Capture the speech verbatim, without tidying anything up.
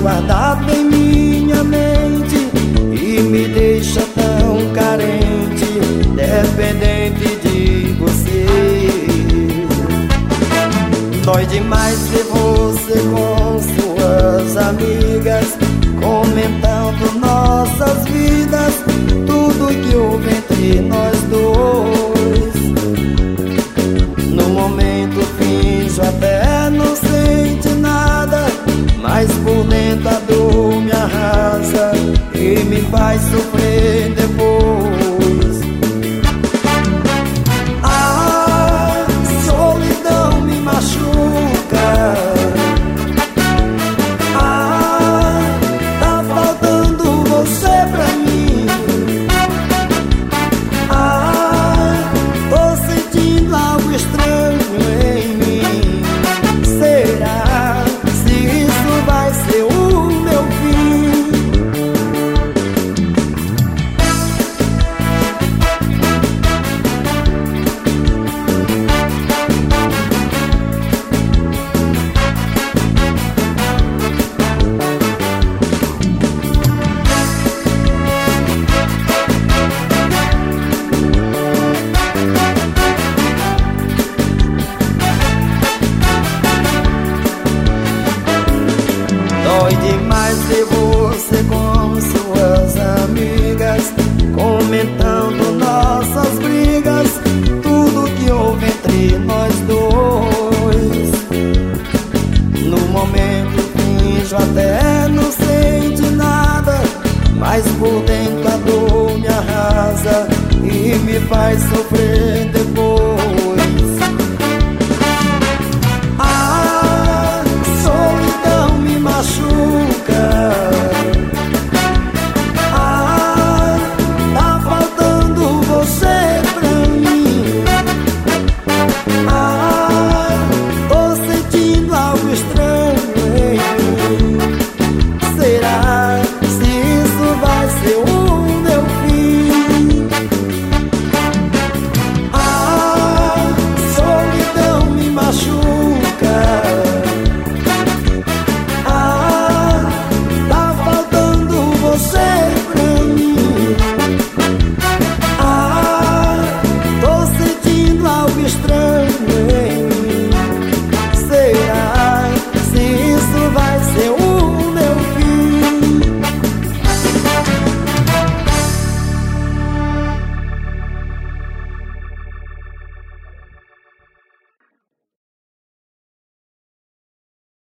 guardado em minha mente e me deixa tão carente, dependente de você. Dói demais ver você com suas amigas, comentando nossas vidas, tudo que houve entre nós dois. No momento finjo até não sente nada, mas por dentro a dor me arrasa e me faz sofrer depois. A solidão me machuca, ah, tá faltando você pra mim. Ah, tô sentindo algo estranho em mim. Será se isso vai ser o meu fim? Dói demais ver você com suas amigas, comentando nossas brigas, tudo que houve entre nós dois. No momento finjo até não sente nada, mas por dentro a dor me arrasa e me faz sofrer depois. A solidão me machuca, ah, tá faltando você pra mim. Ah, tô sentindo algo estranho em mim. Será se isso vai ser o meu fim? A solidão me machuca, ah, tá faltando você pra mim. Ah, tô sentindo algo estranho.